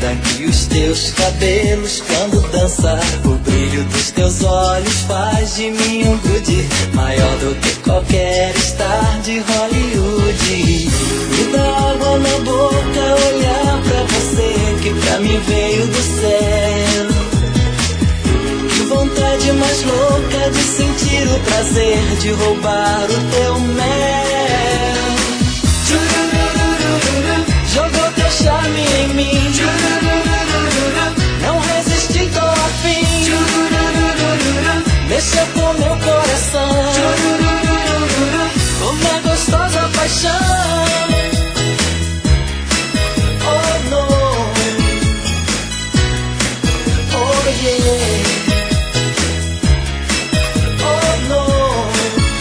linda que os teus cabelos quando dança. O brilho dos teus olhos faz de mim um grude maior do que qualquer star de Hollywood. Me dá água na boca olhar pra você, que pra mim veio do céu. Que vontade mais louca de sentir o prazer de roubar o teu mel. Jogou teu charme em mim, não resisti, tô afim. Mexeu com meu coração, como é gostosa a paixão. Oh no, oh yeah, oh no.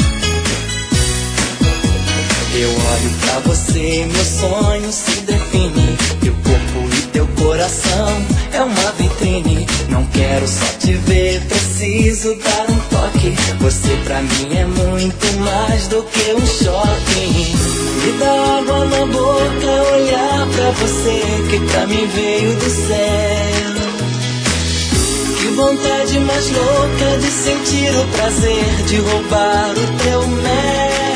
Eu olho pra você, meu sonho se define. Teu corpo e teu coração é uma vitrine. Não quero só te ver, preciso dar um toque. Você pra mim é muito mais do que um shopping. Me dá água na boca olhar pra você, que pra mim veio do céu. Que vontade mais louca de sentir o prazer de roubar o teu mel.